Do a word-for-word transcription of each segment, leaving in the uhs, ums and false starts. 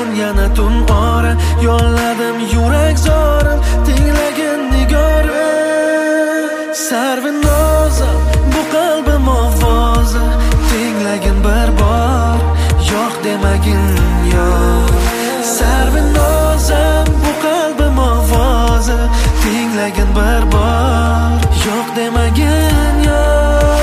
bugun yana tun ora, yo'lladim yurak zorim, tinglagin nigora. Sarvinozim, bu qalbim ovozi, tinglagin bir bor, yo'q demagin yo'q. Sarvinozim, bu qalbim ovozi, tinglagin bir bor, yo'q demagin yo'q.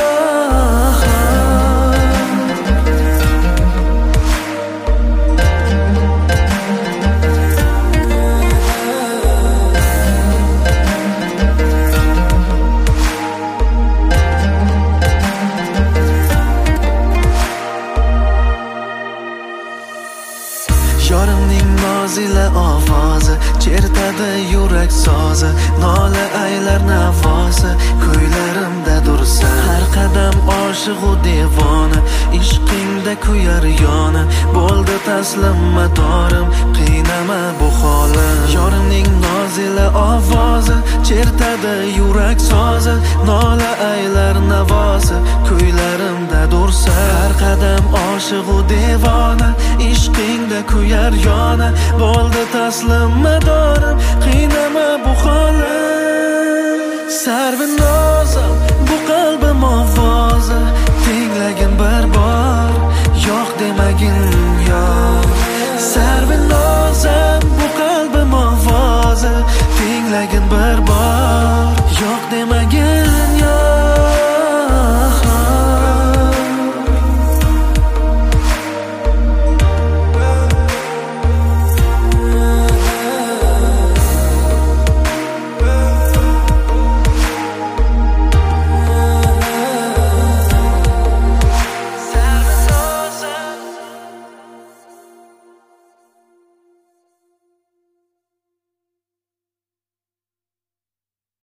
Yorimning nozila ovozi, chertadi yurak sozi, nola aylar navosi, kuylarimda dursa. Har qadam oshiq u devona, ishqingda kuyar yona, bo'ldi taslim madorim, qiynama bu holim. Yorimning nozila ovozi, chertadi yurak sozi, nola aylar navosi, kuylarimda dursa. Har qadam oshiq u devona, ishqingda kuyar yona, bo'ldi taslim madorim, qiynama bu holim. Sarvinozim, bu qalbim